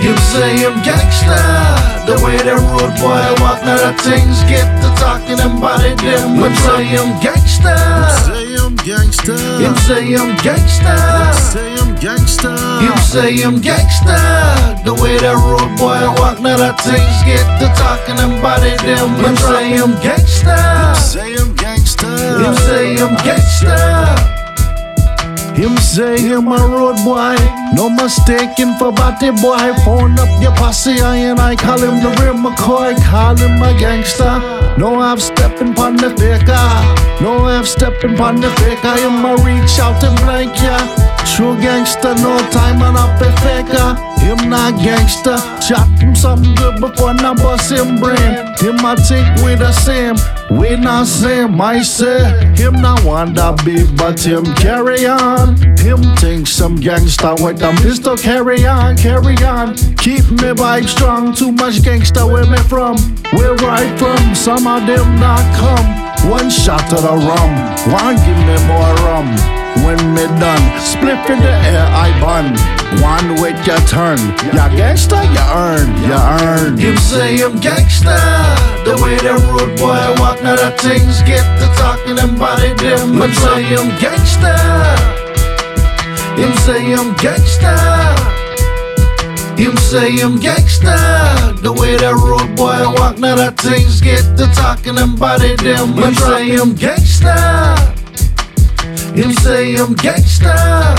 You say I'm gangsta, the way that road boy walk, now the things get to talking and body them. You say I'm gangsta, you say I'm gangsta, you say I'm gangsta, the way that road boy walk, now the things get to talking and body them. You say I'm gangsta, you say I'm gangsta. Him say him a road boy, no mistaking for body boy. Phone up your posse, I call him the real McCoy, call him a gangster. No, I'm stepping pon the faker, no, I'm stepping pon the faker. Him a reach out and blank ya. True gangster, no time and up a faker. Him not gangster, chop him something good before I bust him brain. Him I think we the same, we not same. I say him not want that big, but him carry on. Him think some gangster with a pistol, carry on, carry on. Keep me vibe strong, too much gangster where me from, where right from. Some of them not come, one shot of the rum, one give me more rum. When me done, split in the air I bun. One wait your turn, ya gangsta, ya earn. You say I'm gangsta, the way that road boy walk, now the things get to talking and body them. You say I'm gangsta, you say I'm gangsta, you say I'm gangsta, the way that road boy walk, now the things get to talking and body them. You say I'm gangsta, you say I'm gangsta.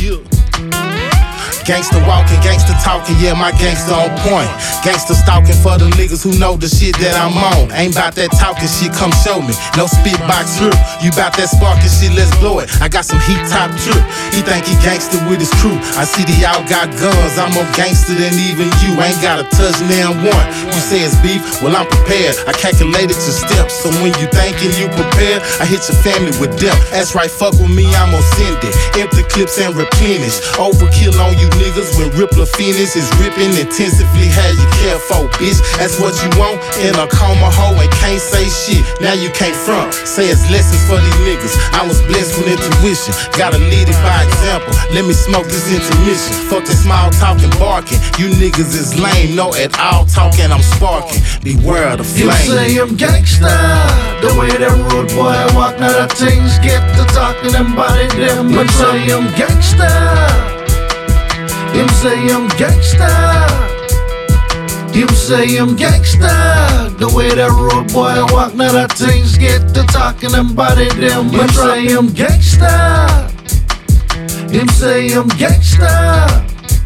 Gangsta walking, gangsta talking, yeah, my gangsta on point. Gangsta stalking for the niggas who know the shit that I'm on. Ain't bout that talking shit, come show me. No spit box drip. You bout that sparking shit, let's blow it. I got some heat top drip. He think he gangsta with his crew. I see they all got guns. I'm more gangsta than even you. Ain't got a touch now one. You say it's beef, well I'm prepared. I calculated your steps. So when you thinking you prepared, I hit your family with depth. That's right, fuck with me, I'm gon' send it. Empty clips and replenish. Overkill on you niggas when Rippler Phoenix is ripping intensively. How you care for, bitch? That's what you want in a coma hoe and can't say shit. Now you can't front. Say it's lessons for these niggas. I was blessed with intuition. Gotta lead it by example. Let me smoke this intermission. Fuck the small talking, barking. You niggas is lame. No at all talking, I'm sparking. Beware of the flame. You say I'm gangsta, the way that road boy walk, now the things get to talking and body them. You say I'm gangsta, you say I'm gangsta, you say I'm gangsta, the way that road boy walk, now the things get to talking and body them. You say I'm gangsta, you say I'm gangsta.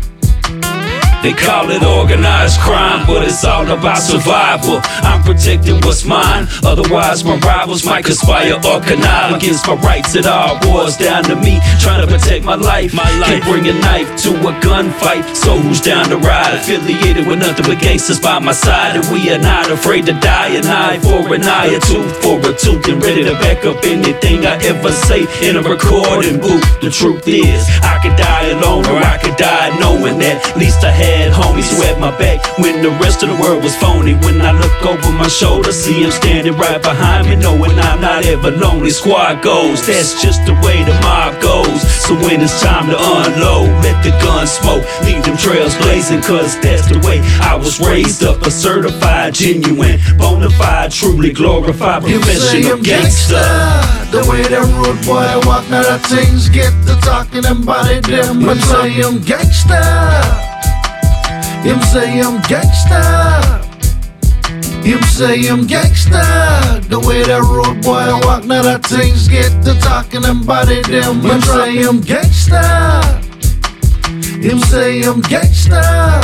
They call it organized crime, but it's all about survival. I'm protecting what's mine, otherwise my rivals might conspire or connive against my rights. It all boils down to me, trying to protect my life. Can't bring a knife to a gunfight, so who's down to ride? Affiliated with nothing but gangsters by my side, and we are not afraid to die. An eye for an eye, a tooth for a tooth, and ready to back up anything I ever say in a recording booth. The truth is, I could die alone or I could die knowing that at least I had homies who had my back when the rest of the world was phony. When I look over my shoulder, see him standing right behind me, knowing I'm not ever lonely. Squad goes, that's just the way the mob goes. So when it's time to unload, let the gun smoke, leave them trails blazing, cause that's the way I was raised up. A certified, genuine, bona fide, truly glorified professional gangster. The way that road boy walk, now the things get to talking and body them. You say I'm gangsta, you say I'm gangsta, you say I'm gangsta, the way that road boy walk, now the things get to talking and body them. You say I'm gangsta, you say I'm gangsta.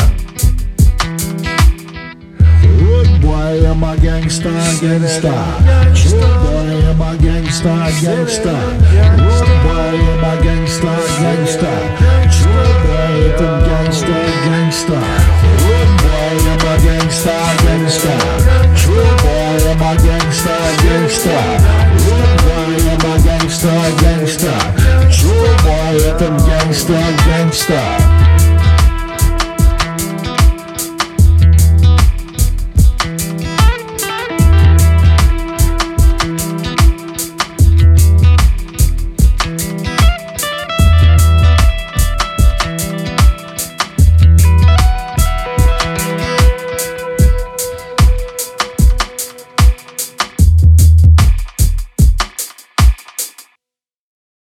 Road boy, I'm a gangsta, gangsta. Road boy, I'm a gangsta, gangsta. Road boy, I'm a gangsta, gangsta. Road boy, I'm gangsta, gangsta. Road boy, I'm a gangsta, gangsta. Road boy, I'm a gangsta, gangsta. Road boy, I'm a gangsta, gangsta. Road boy, I'm gangsta, gangsta.